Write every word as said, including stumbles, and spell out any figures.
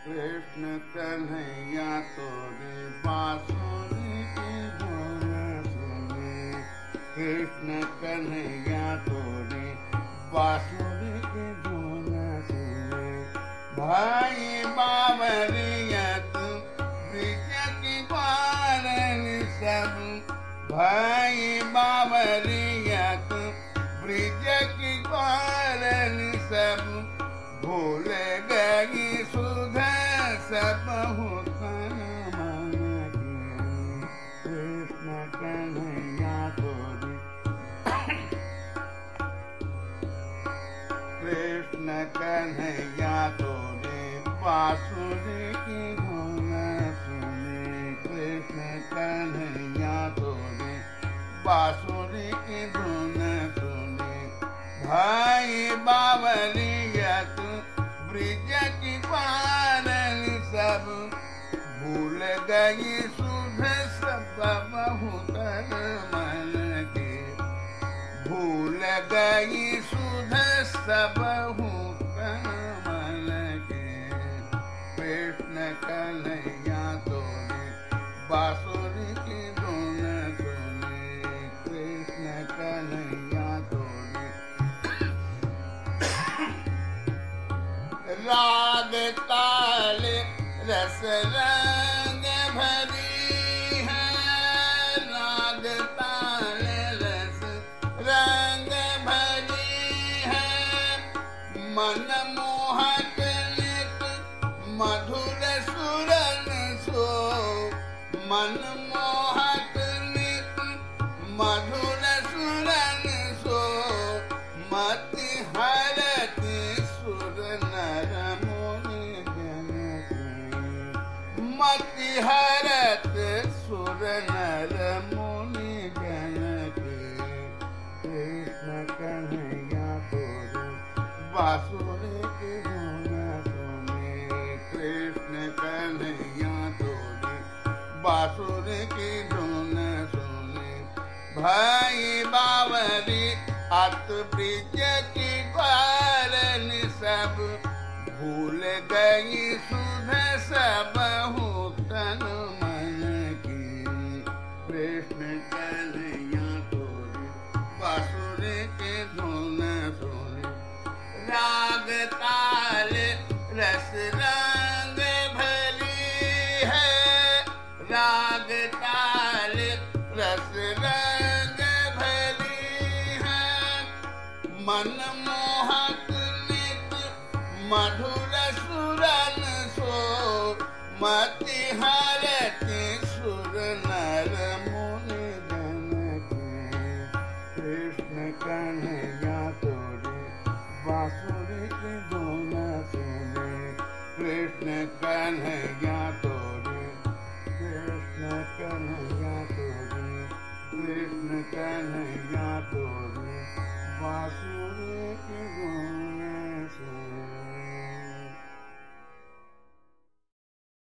कृष्ण कन्हैया तोरी बांसुरी की धुन सुने। कृष्ण कन्हैया तोरी बांसुरी की धुन सुने। भाई बावरियत ब्रिज की पारन सब। भाई बावरियत ब्रिज की पारन सब। भूल गई सुध सब तन मन की। कृष्ण कन्हैया तोरी कृष्ण कन्हैया तोरी बांसुरी की धुन सुने। कृष्ण कन्हैया तोरी बांसुरी की धुन सुने। भाई बावरियत ब्रिज की पारन सब। भूल गई सुध सब तन मन के। भूल गई सुध सब तन मन के। कृष्ण कन्हैया तोरी बांसुरी की धुन सुने। कृष्ण कन्हैया तोरी राग ताल रस रंग भरी है। राग ताल रस रंग भरी है। मन मोहक नित मधुर सुरन सो। मन मोहक नित मधुर सुरन सो। मति हरति सुर नर मुनि जन के। मति हरत सुर नर मुनि जन के। कृष्ण कन्हैया तोरी बांसुरी की धुन सुने। कृष्ण कन्हैया तोरी बांसुरी की धुन सुने। भाई बावरी अत ब्रिज की पारन सब। भूल गई सुध सब तन मन की। कृष्ण कन्हैया तोरी बांसुरी की धुन सुने। राग ताल रस रंग भरी है। राग ताल रस रंग भरी है। मन मोहक नित मधुर सुरन सो। मति हरति सुर नर मुनि जन के। कृष्ण कन्हैया तोरी बांसुरी की धुन सुने। कृष्ण कन्हैया तोरी कृष्ण कन्हैया तोरी कृष्ण कन्हैया तोरी।